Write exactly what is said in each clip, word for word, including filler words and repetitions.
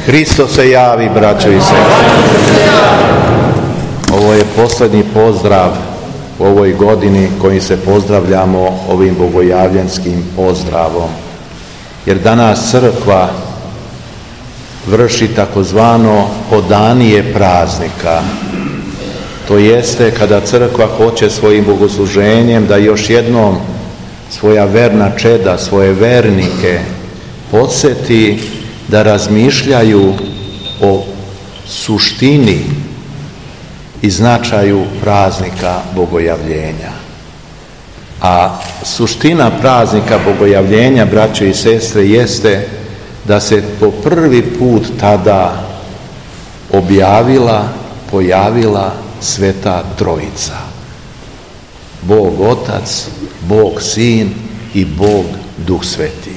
Hristos se javi, braćo i sestre. Ovo je posljednji pozdrav u ovoj godini kojim se pozdravljamo ovim bogojavljenskim pozdravom. Jer danas crkva vrši takozvano odanije praznika. To jeste kada crkva hoće svojim bogosluženjem da još jednom svoja verna čeda, svoje vernike podsjeti da razmišljaju o suštini i značaju praznika bogojavljenja. A suština praznika bogojavljenja, braćo i sestre, jeste da se po prvi put tada objavila, pojavila Sveta Trojica. Bog Otac, Bog Sin i Bog Duh Sveti.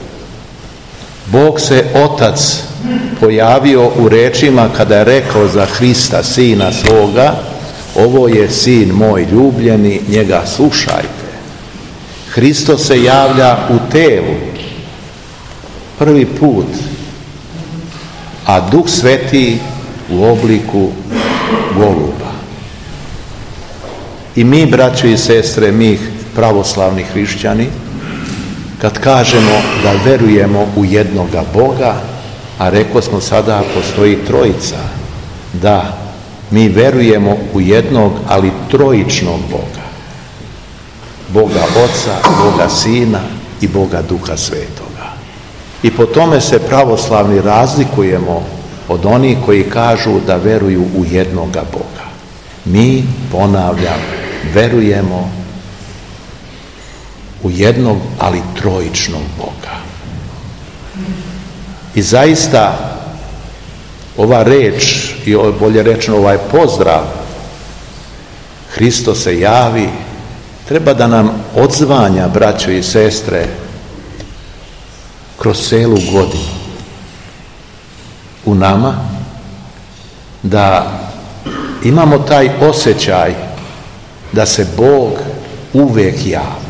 Bog se Otac pojavio u rečima kada je rekao za Hrista, Sina svoga: ovo je Sin moj ljubljeni, njega slušajte. Hristos se javlja u telu prvi put, a Duh Sveti u obliku goluba. I mi, braćo i sestre, mi pravoslavni hrišćani, kad kažemo da verujemo u jednoga Boga, a rekli smo sada postoji trojica, da mi verujemo u jednog, ali trojičnog Boga. Boga Oca, Boga Sina i Boga Duha Svetoga. I po tome se pravoslavni razlikujemo od onih koji kažu da veruju u jednoga Boga. Mi, ponavljam, verujemo u jednog, ali trojičnog Boga. I zaista ova reč, i bolje rečeno ovaj pozdrav, Hristos se javi, treba da nam odzvanja, braćo i sestre, kroz celu godinu. U nama, da imamo taj osjećaj da se Bog uvek javlja.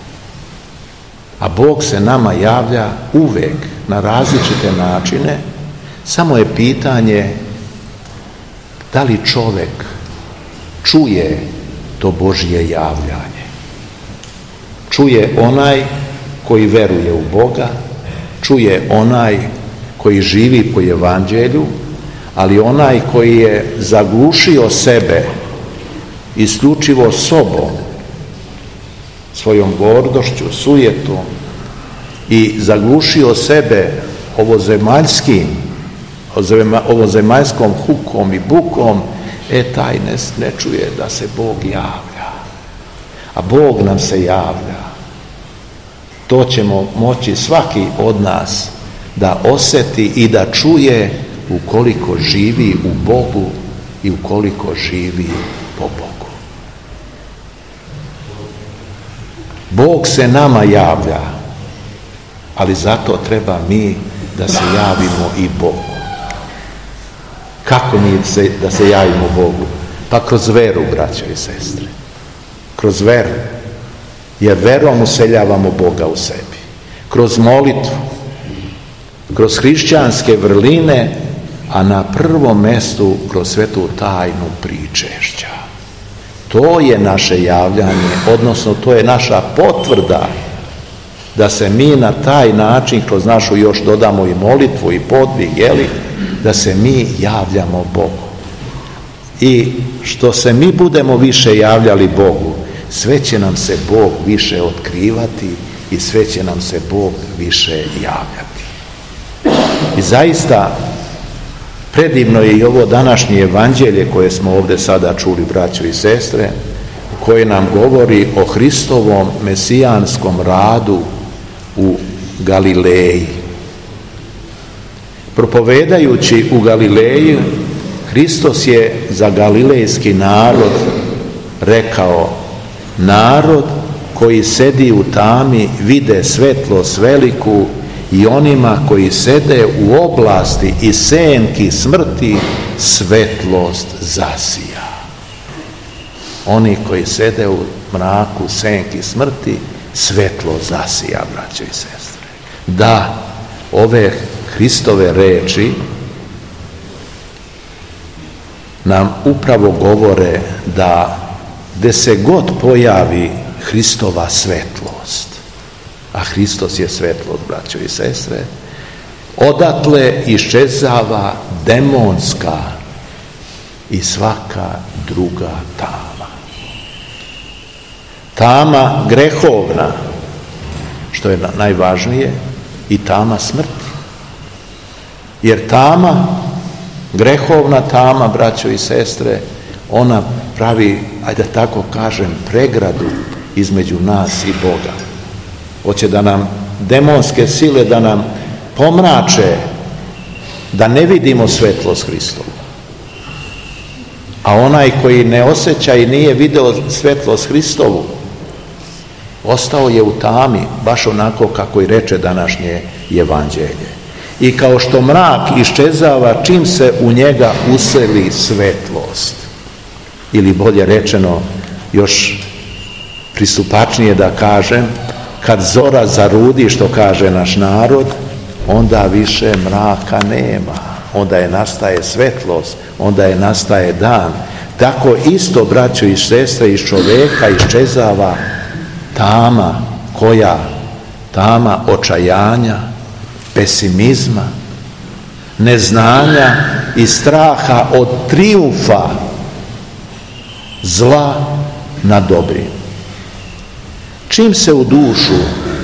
A Bog se nama javlja uvek na različite načine, samo je pitanje da li čovjek čuje to Božje javljanje. Čuje onaj koji veruje u Boga, čuje onaj koji živi po evanđelju, ali onaj koji je zaglušio sebe isključivo sobom, svojom gordošću, sujetom i zaglušio sebe ovozemaljskim, ovozemaljskom hukom i bukom, e taj ne, ne čuje da se Bog javlja. A Bog nam se javlja. To ćemo moći svaki od nas da osjeti i da čuje ukoliko živi u Bogu i ukoliko živi po Bogu. Bog se nama javlja, ali zato treba mi da se javimo i Bogu. Kako mi se, da se javimo Bogu? Pa kroz veru, braćo i sestre. Kroz veru. Jer verom useljavamo Boga u sebi. Kroz molitvu, kroz hrišćanske vrline, a na prvom mjestu kroz svetu tajnu pričešća. To je naše javljanje, odnosno to je naša potvrda da se mi na taj način, kroz našu još dodamo i molitvu i podvig, jeli, da se mi javljamo Bogu. I što se mi budemo više javljali Bogu, sve će nam se Bog više otkrivati i sve će nam se Bog više javljati. I zaista predivno je i ovo današnje evanđelje koje smo ovdje sada čuli, braćo i sestre, koje nam govori o Hristovom mesijanskom radu u Galileji. Propovedajući u Galileji, Hristos je za galilejski narod rekao: narod koji sedi u tami vide svetlost veliku, i onima koji sede u oblasti i senki smrti svetlost zasija. Oni koji sede u mraku senki smrti svetlost zasija, braće i sestre. Da, ove Hristove reči nam upravo govore da gde se god pojavi Hristova svetlost, a Hristos je svetlost, braćo i sestre, odatle iščezava demonska i svaka druga tama. Tama grehovna, što je najvažnije, i tama smrti. Jer tama, grehovna tama, braćo i sestre, ona pravi, ajde da tako kažem, pregradu između nas i Boga. Hoće da nam demonske sile, da nam pomrače, da ne vidimo svetlost Hristovu. A onaj koji ne osjeća i nije video svetlost Hristovu, ostao je u tami, baš onako kako i reče današnje evanđelje. I kao što mrak iščezava čim se u njega useli svetlost, ili bolje rečeno, još pristupačnije da kažem, kad zora zarudi, što kaže naš narod, onda više mraka nema, onda je nastaje svetlost, onda je nastaje dan. Tako isto, braćo i sestre, iz čoveka iščezava tama, koja? Tama očajanja, pesimizma, neznanja i straha od trijumfa zla nad dobrim. Čim se u dušu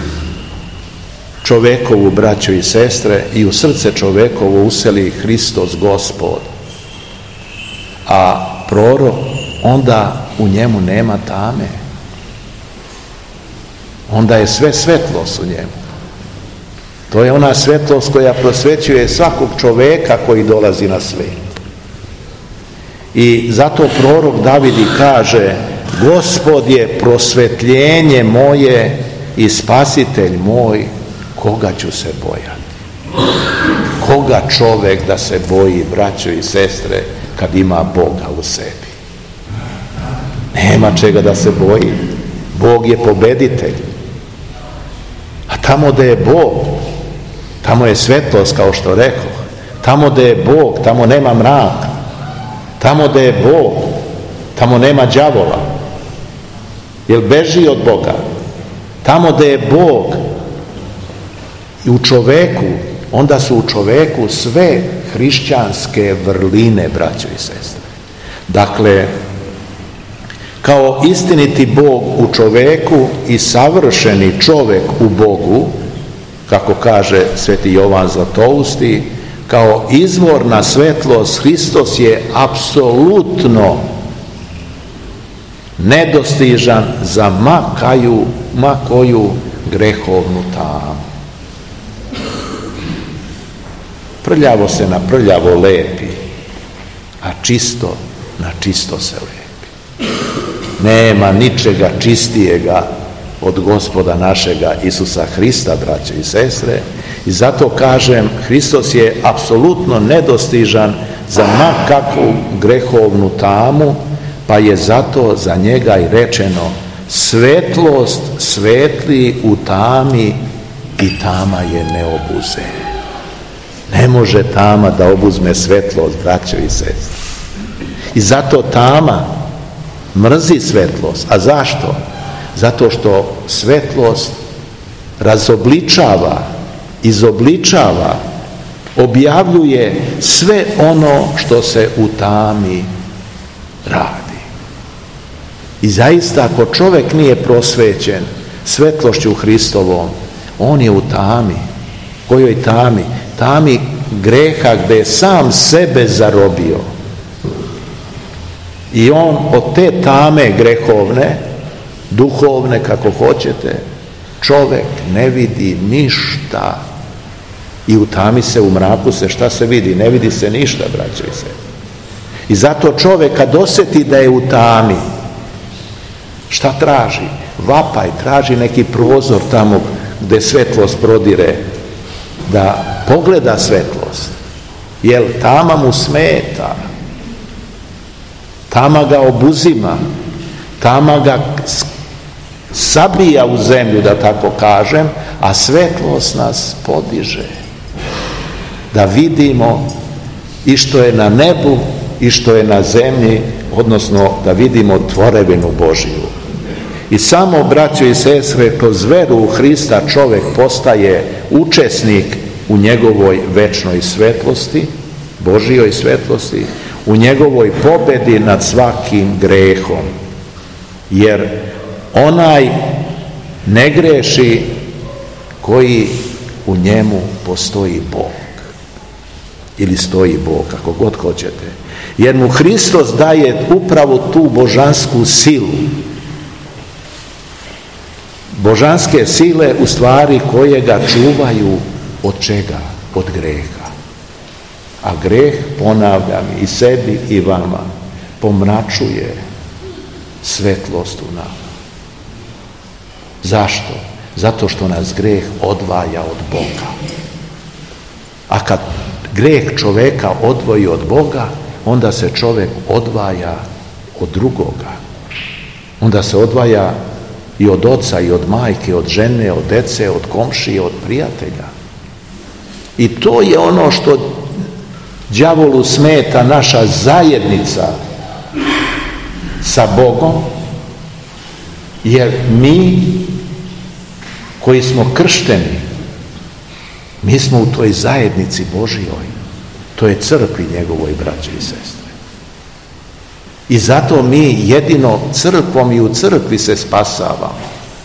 čovekovu, braćo i sestre, i u srce čovekovo useli Hristos Gospod, a prorok, onda u njemu nema tame. Onda je sve svetlost u njemu. To je ona svetlost koja prosvećuje svakog čoveka koji dolazi na svijet. I zato prorok David i kaže: Gospod je prosvetljenje moje i spasitelj moj, koga ću se bojati? Koga čovek da se boji, braćo i sestre, kad ima Boga u sebi? Nema čega da se boji. Bog je pobeditelj. A tamo gde je Bog, tamo je svetlost, kao što rekoh. Tamo gde je Bog, tamo nema mraka. Tamo gde je Bog, tamo nema đavola. Jer beži od Boga. Tamo gde je Bog i u čoveku, onda su u čoveku sve hrišćanske vrline, braćo i sestre. Dakle, kao istiniti Bog u čoveku i savršeni čovek u Bogu, kako kaže sveti Jovan Zlatousti, kao izvorna svetlost, Hristos je apsolutno nedostižan za ma, kaju, ma koju grehovnu tamu. Prljavo se na prljavo lepi, a čisto na čisto se lepi. Nema ničega čistijega od Gospoda našega Isusa Hrista, braćo i sestre, i zato kažem, Hristos je apsolutno nedostižan za ma kakvu grehovnu tamu, pa je zato za njega i rečeno: svetlost svetli u tami i tama je ne obuze. Ne može tama da obuzme svetlost, braćo i sestre. I zato tama mrzi svetlost. A zašto? Zato što svetlost razobličava, izobličava, objavljuje sve ono što se u tami radi. I zaista, ako čovjek nije prosvećen svetlošću Hristovom, on je u tami. Kojoj tami? Tami greha, gde je sam sebe zarobio. I on od te tame grehovne, duhovne, kako hoćete, čovjek ne vidi ništa. I u tami se, u mraku se, šta se vidi? Ne vidi se ništa, braćo i sestre. I zato čovjek kad osjeti da je u tami, šta traži? Vapaj, traži neki prozor tamo gde svetlost prodire, da pogleda svetlost. Jer tama mu smeta. Tama ga obuzima. Tama ga sabija u zemlju, da tako kažem, a svetlost nas podiže. Da vidimo i što je na nebu i što je na zemlji, odnosno da vidimo tvorevinu Božiju. I samo, braćo i sestre, kroz veru u Hrista čovjek postaje učesnik u njegovoj večnoj svetlosti, Božijoj svetlosti, u njegovoj pobedi nad svakim grehom. Jer onaj ne greši koji u njemu postoji Bog. Ili stoji Bog, kako god hoćete. Jer mu Hristos daje upravo tu božansku silu. Božanske sile u stvari koje ga čuvaju od čega? Od greha. A greh, ponavljam, i sebi i vama, pomračuje svetlost u nama. Zašto? Zato što nas greh odvaja od Boga. A kad greh čoveka odvoji od Boga, onda se čovjek odvaja od drugoga. Onda se odvaja i od oca, i od majke, od žene, od dece, od komšije, od prijatelja. I to je ono što đavolu smeta, naša zajednica sa Bogom, jer mi koji smo kršteni, mi smo u toj zajednici Božijoj, to je crkvi njegovoj, braće i sestre. I zato mi jedino crkvom i u crkvi se spasavamo.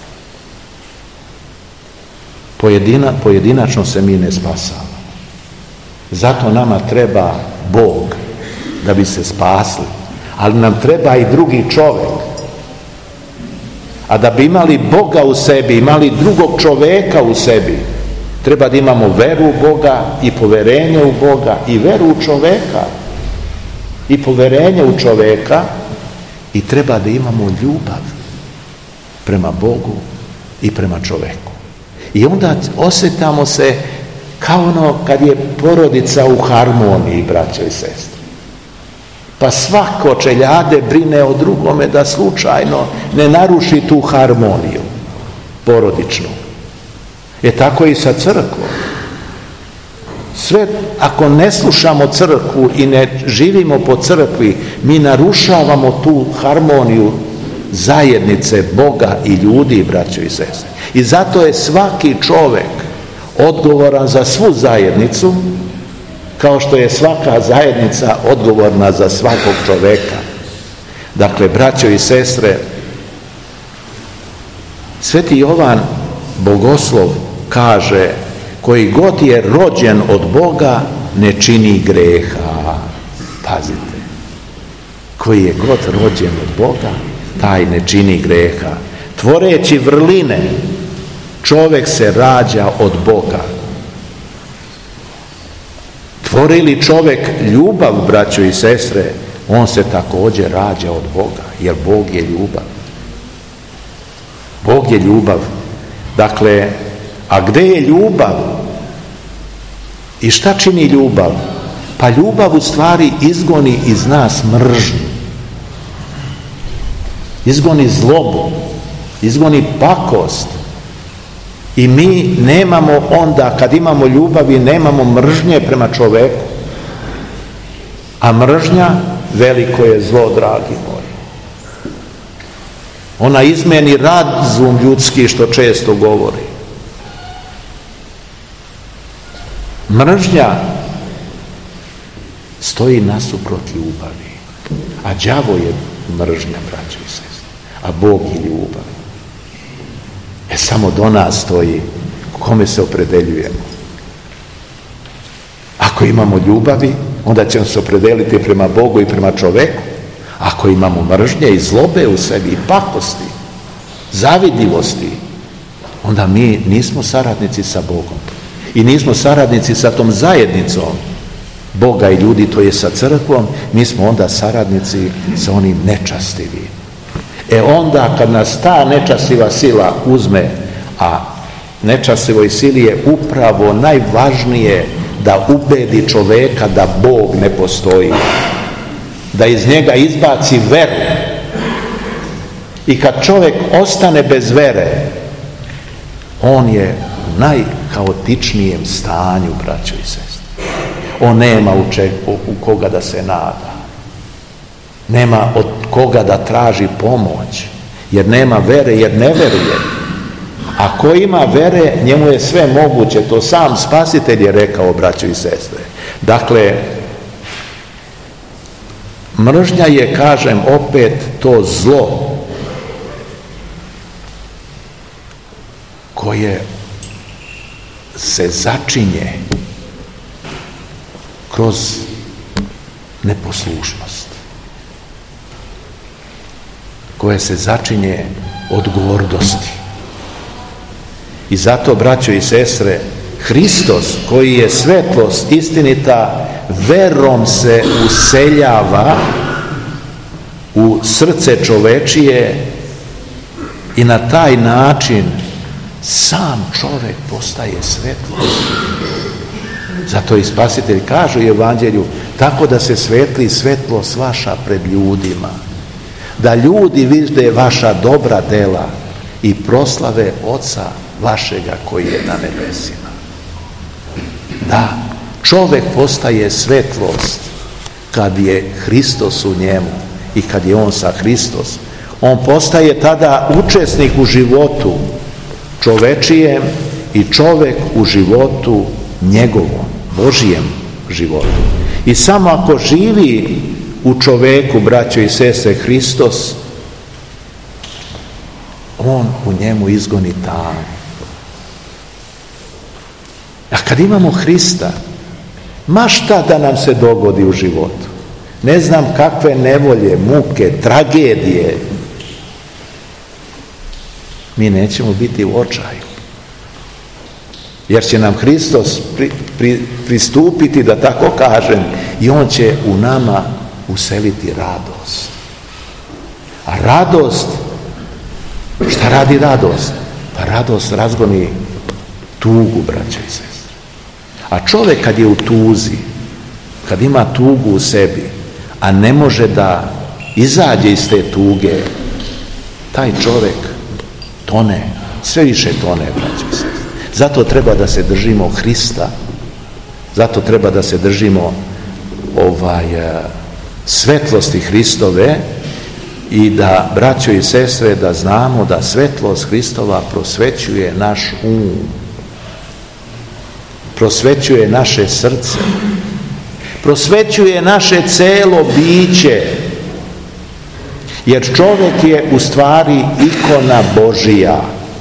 Pojedina, pojedinačno se mi ne spasavamo. Zato nama treba Bog da bi se spasli, ali nam treba i drugi čovjek. A da bi imali Boga u sebi, imali drugog čovjeka u sebi, treba da imamo veru u Boga i poverenje u Boga i veru u čovjeka i poverenje u čovjeka, i treba da imamo ljubav prema Bogu i prema čovjeku. I onda osjetamo se kao ono kad je porodica u harmoniji, braćo i sestre. Pa svako čeljade brine o drugome da slučajno ne naruši tu harmoniju porodičnu. E tako i sa crkvom. Sve, ako ne slušamo crkvu i ne živimo po crkvi, mi narušavamo tu harmoniju zajednice Boga i ljudi, braćo i sestre. I zato je svaki čovjek odgovoran za svu zajednicu, kao što je svaka zajednica odgovorna za svakog čovjeka. Dakle, braćo i sestre, Sveti Jovan Bogoslov kaže: koji god je rođen od Boga ne čini greha. Pazite, koji je god rođen od Boga, taj ne čini greha. Tvoreći vrline, čovjek se rađa od Boga. Tvori li čovjek ljubav, braćo i sestre, on se također rađa od Boga, jer Bog je ljubav. Bog je ljubav. Dakle, a gdje je ljubav? I šta čini ljubav? Pa ljubav u stvari izgoni iz nas mržnju. Izgoni zlobu, izgoni pakost. I mi nemamo onda, kad imamo ljubavi, nemamo mržnje prema čovjeku. A mržnja veliko je zlo, dragi moji. Ona izmeni razum ljudski, što često govori. Mržnja stoji nasuprot ljubavi. A đavo je mržnja, braćo i sestre. A Bog je ljubav. E samo do nas stoji kome se opredeljujemo. Ako imamo ljubavi, onda ćemo se opredeliti prema Bogu i prema čovjeku. Ako imamo mržnje i zlobe u sebi i pakosti, zavidljivosti, onda mi nismo saradnici sa Bogom. I nismo saradnici sa tom zajednicom Boga i ljudi, to je sa crkvom, mi smo onda saradnici sa onim nečastivim. E onda kad nas ta nečastiva sila uzme, a nečastivoj sili je upravo najvažnije da ubedi čovjeka da Bog ne postoji, da iz njega izbaci veru. I kad čovjek ostane bez vere, on je u najhaotičnijem stanju, braćo i sestre. On nema u, če, u, u koga da se nada. Nema od koga da traži pomoć, jer nema vere, jer ne veruje. A ko ima vere, njemu je sve moguće, to sam Spasitelj je rekao, braćo i sestre. Dakle, mržnja je, kažem opet, to zlo koje se začinje kroz neposlušnost, koje se začinje od gordosti. I zato, braćo i sestre, Hristos, koji je svetlost istinita, verom se useljava u srce čovečije i na taj način sam čovjek postaje svetlost. Zato i Spasitelj kaže u Evanđelju, tako da se svetli svetlost vaša pred ljudima, da ljudi vide vaša dobra dela i proslave Oca vašega koji je na nebesima. Da, čovjek postaje svetlost kad je Hristos u njemu i kad je on sa Hristos. On postaje tada učesnik u životu čovečijem i čovjek u životu njegovom, Božijem životu. I samo ako živi u čoveku, braćo i sestre, Hristos, on u njemu izgoni tamu. A kad imamo Hrista, ma šta da nam se dogodi u životu, ne znam kakve nevolje, muke, tragedije, mi nećemo biti u očaju. Jer će nam Hristos pri, pri, pristupiti, da tako kažem, i on će u nama useliti radost. A radost, šta radi radost? Pa radost razgoni tugu, braćo i sestre. A čovjek kad je u tuzi, kad ima tugu u sebi, a ne može da izađe iz te tuge, taj čovjek tone, sve više tone, braćo i sestre. Zato treba da se držimo Hrista, zato treba da se držimo ovaj, svetlosti Hristove i da, braćo i sestre, da znamo da svetlost Hristova prosvećuje naš um, prosvećuje naše srce, prosvećuje naše celo biće, jer čovjek je u stvari ikona Božija.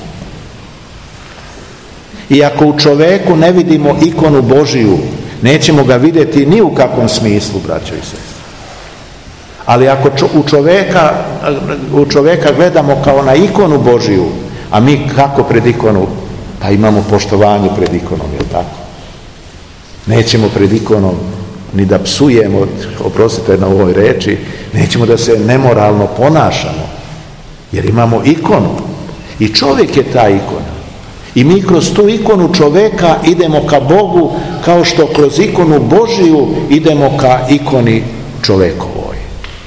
I ako u čoveku ne vidimo ikonu Božiju, nećemo ga vidjeti ni u kakvom smislu, braćo i sestre. Ali ako u čoveka, u čoveka gledamo kao na ikonu Božiju, a mi kako pred ikonu? Pa imamo poštovanje pred ikonom, je li tako? Nećemo pred ikonom ni da psujemo, oprostite na ovoj reči, nećemo da se nemoralno ponašamo, jer imamo ikonu. I čovjek je ta ikona. I mi kroz tu ikonu čovjeka idemo ka Bogu, kao što kroz ikonu Božiju idemo ka ikoni čovjekovoj.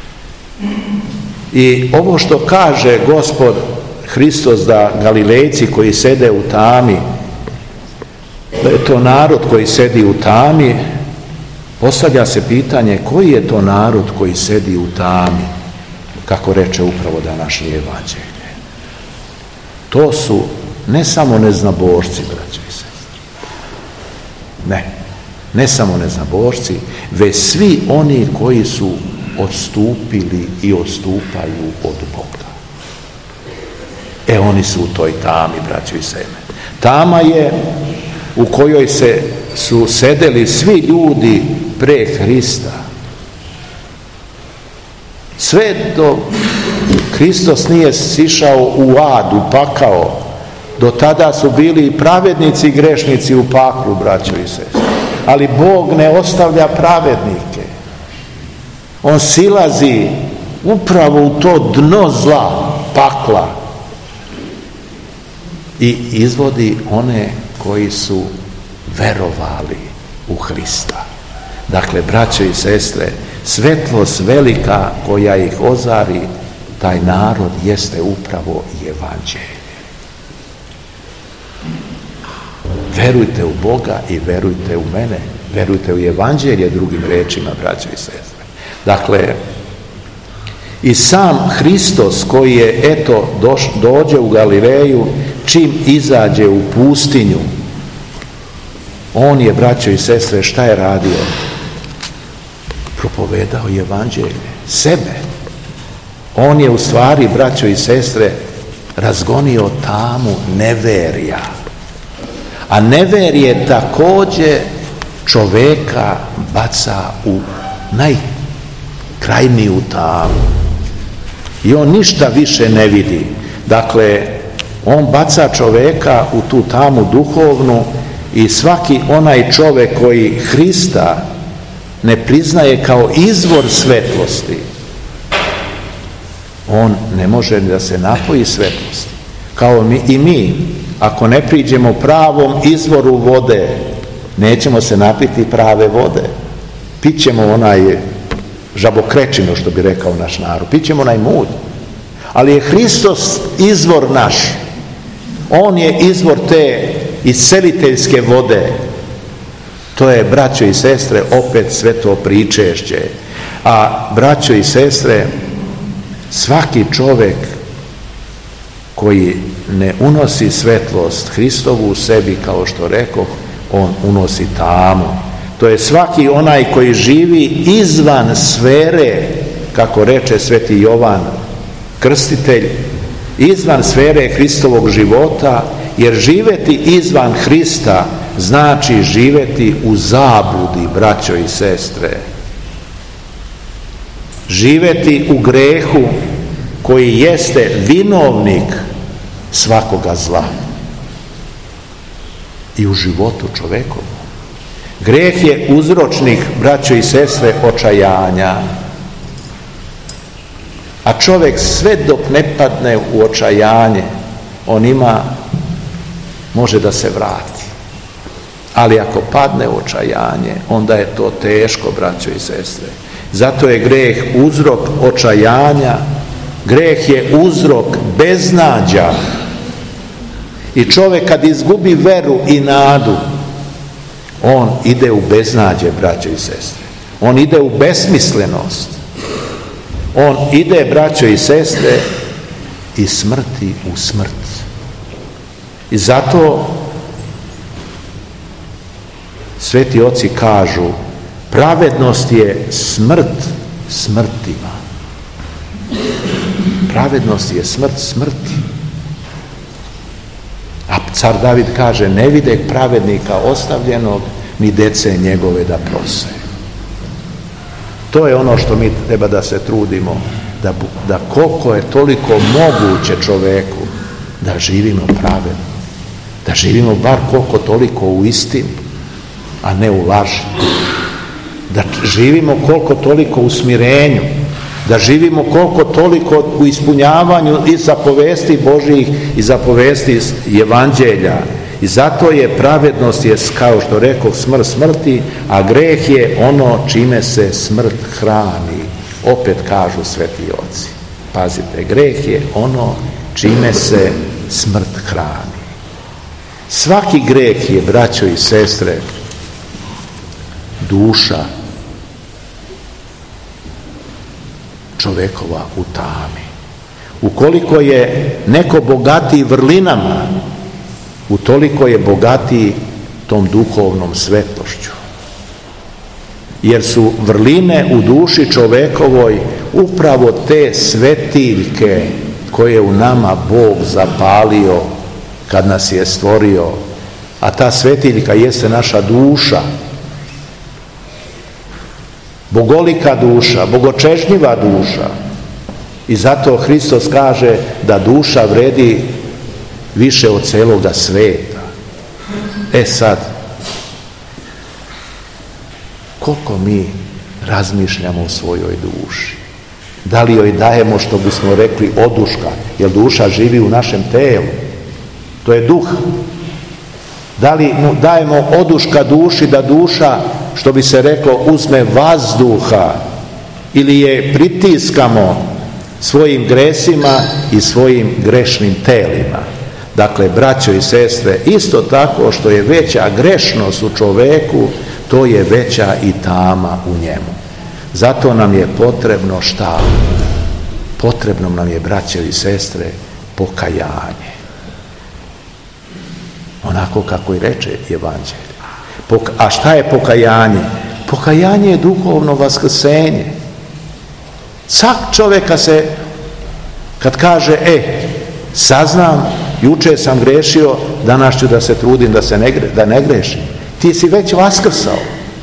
I ovo što kaže Gospod Hristos, da Galilejci koji sede u tami, da je to narod koji sedi u tami, postavlja se pitanje koji je to narod koji sedi u tami, kako reče upravo današnje Evanđelje. To su ne samo neznabošci, braćo i sestre. Ne, ne samo neznabošci, već svi oni koji su odstupili i odstupaju od Boga. E, oni su u toj tami, braćo i sestre. Tama je u kojoj se su sedeli svi ljudi pre Hrista. Sve do Hristos nije sišao u ad, u pakao, do tada su bili i pravednici i grešnici u paklu, braćo i sestre. Ali Bog ne ostavlja pravednike. On silazi upravo u to dno zla, pakla, i izvodi one koji su verovali u Hrista. Dakle, braćo i sestre, svetlost velika koja ih ozari, taj narod, jeste upravo i Evanđelje. Verujte u Boga i verujte u mene. Verujte u Evanđelje, drugim rečima, braćo i sestre. Dakle, I sam Hristos koji je eto doš, dođe u Galileju, čim izađe u pustinju, on je, braćo i sestre, šta je radio? Propovedao je evanđelje, sebe. On je u stvari, braćo i sestre, razgonio tamu neverja. A neverje također čoveka baca u najkrajniju tamu. I on ništa više ne vidi. Dakle, on baca čoveka u tu tamu duhovnu i svaki onaj čovjek koji Hrista ne priznaje kao izvor svetlosti, on ne može da se napoji svetlosti. Kao mi, i mi, ako ne priđemo pravom izvoru vode, nećemo se napiti prave vode. Pićemo onaj žabokrečinu, što bi rekao naš narod. Pićemo onaj mulj. Ali je Hristos izvor naš. On je izvor te isceliteljske vode. To je, braćo i sestre, opet sveto pričešće. A, braćo i sestre, svaki čovjek koji ne unosi svetlost Hristovu u sebi, kao što rekoh, on unosi tamu. To je svaki onaj koji živi izvan sfere, kako reče sveti Jovan Krstitelj, izvan sfere Hristovog života, jer živeti izvan Hrista znači živeti u zabludi, braćo i sestre. Živeti u grehu koji jeste vinovnik svakoga zla. I u životu čovekovu. Greh je uzročnik, braćo i sestre, očajanja. A čovjek sve dok ne padne u očajanje, on ima, može da se vrati. Ali ako padne u očajanje, onda je to teško, braćo i sestre. Zato je greh uzrok očajanja, greh je uzrok beznađa. I čovjek kad izgubi veru i nadu, on ide u beznađe, braćo i sestre. On ide u besmislenost. On ide, braćo i sestre, iz smrti u smrt. I zato sveti oci kažu, pravednost je smrt smrtima. Pravednost je smrt smrti. A car David kaže, ne vide pravednika ostavljenog, ni dece njegove da prose. To je ono što mi treba da se trudimo, da, da koliko je toliko moguće čoveku, da živimo pravedno, da živimo bar koliko toliko u istini, a ne u laži, da živimo koliko toliko u smirenju, da živimo koliko toliko u ispunjavanju i zapovesti Božjih i zapovesti evanđelja. I zato je pravednost, je, kao što rekoh, smrt smrti, a greh je ono čime se smrt hrani. Opet kažu sveti oci. Pazite, greh je ono čime se smrt hrani. Svaki greh je, braćo i sestre, duša čovekova u tami. Ukoliko je neko bogatiji vrlinama, utoliko je bogatiji tom duhovnom svetlošću. Jer su vrline u duši čovekovoj upravo te svetiljke koje u nama Bog zapalio kad nas je stvorio. A ta svetiljka jeste naša duša. Bogolika duša, bogočežnjiva duša. I zato Hristos kaže da duša vredi više od celoga sveta. E sad, koliko mi razmišljamo o svojoj duši? Da li joj dajemo, što bismo rekli, oduška? Jer duša živi u našem telu. To je duh. Da li dajemo oduška duši da duša, što bi se reklo, uzme vazduha ili je pritiskamo svojim gresima i svojim grešnim telima? Dakle, braćo i sestre, isto tako što je veća grešnost u čoveku, to je veća i tama u njemu. Zato nam je potrebno šta? Potrebno nam je, braćo i sestre, pokajanje. Onako kako i reče Evanđelje. Poka- A šta je pokajanje? Pokajanje je duhovno vaskrsenje. Svak čovjeka se, kad kaže, e, saznam, juče sam grešio, danas ću da se trudim da, se ne, gre, da ne grešim. Ti si već vaskrsao.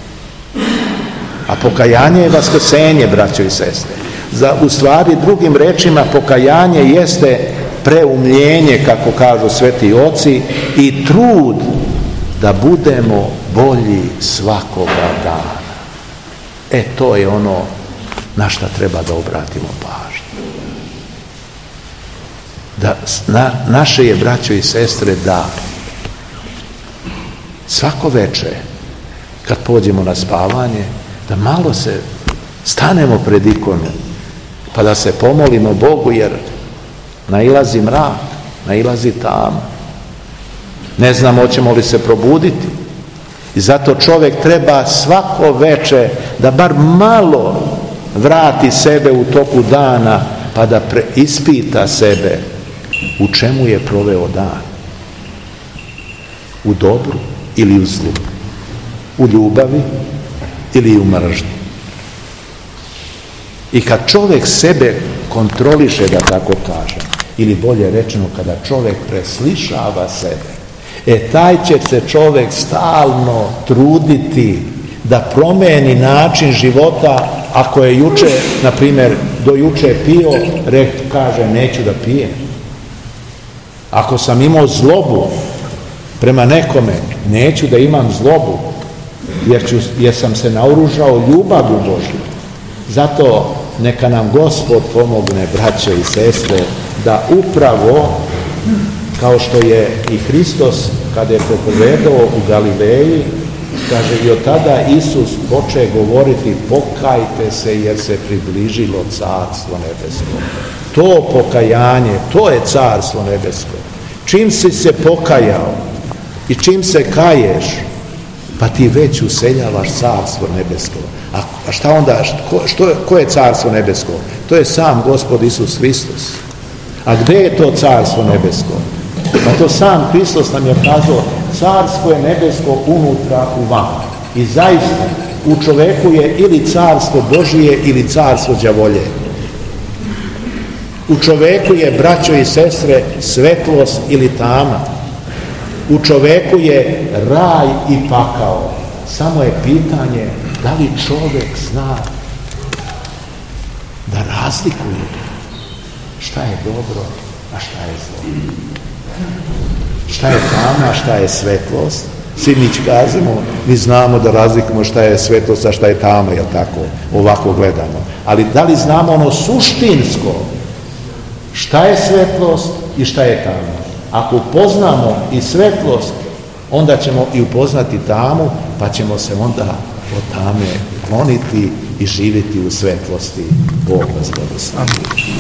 A pokajanje je vaskrsenje, braćo i sestre. Za, u stvari, drugim rečima, pokajanje jeste preumljenje, kako kažu sveti oci, i trud da budemo bolji svakoga dana. E, to je ono na šta treba da obratimo pažnju. Da, na, naše je, braćo i sestre, da svako veče, kad pođemo na spavanje, da malo se stanemo pred ikonu, pa da se pomolimo Bogu, jer nailazi mrak, nailazi tama. Ne znamo hoćemo li se probuditi. I zato čovjek treba svako veče da bar malo vrati sebe u toku dana, pa da ispita sebe u čemu je proveo dan. U dobru ili u zlu. U ljubavi ili u mržnji. I kad čovjek sebe kontroliše, da tako kažem, ili bolje rečeno, kada čovjek preslišava sebe, e taj će se čovjek stalno truditi da promeni način života. Ako je juče, na primjer, do juče pio, rek, kaže, neću da pijem. Ako sam imao zlobu prema nekome, neću da imam zlobu, jer, ću, jer sam se naoružao ljubavu Božju. Zato neka nam Gospod pomogne, braćo i sestre, da upravo, kao što je i Hristos, kada je propovedao u Galileji, kaže, i od tada Isus poče govoriti, pokajte se jer se približilo carstvo nebesko. To pokajanje, to je carstvo nebesko. Čim si se pokajao i čim se kaješ, pa ti već useljavaš carstvo nebesko. A šta onda, što, što, ko je carstvo nebesko? To je sam Gospod Isus Hristos. A gdje je to carstvo nebesko? Pa to sam Hristos nam je kazao, carstvo je nebesko unutra u vama. I zaista u čoveku je ili carstvo Božije ili carstvo đavolje. U čoveku je, braćo i sestre, svetlost ili tama. U čoveku je raj i pakao. Samo je pitanje da li čovjek zna da razlikuje šta je dobro, a šta je zlo. Šta je tama, a šta je svetlost. Svi mi kažemo, mi znamo da razlikujemo šta je svetlost, a šta je tama, jel tako? Ovako gledamo. Ali da li znamo ono suštinsko, šta je svetlost i šta je tama? Ako upoznamo i svetlost, onda ćemo i upoznati tamu, pa ćemo se onda od tame kloniti i živjeti u svetlosti. Bog vas blagoslovi.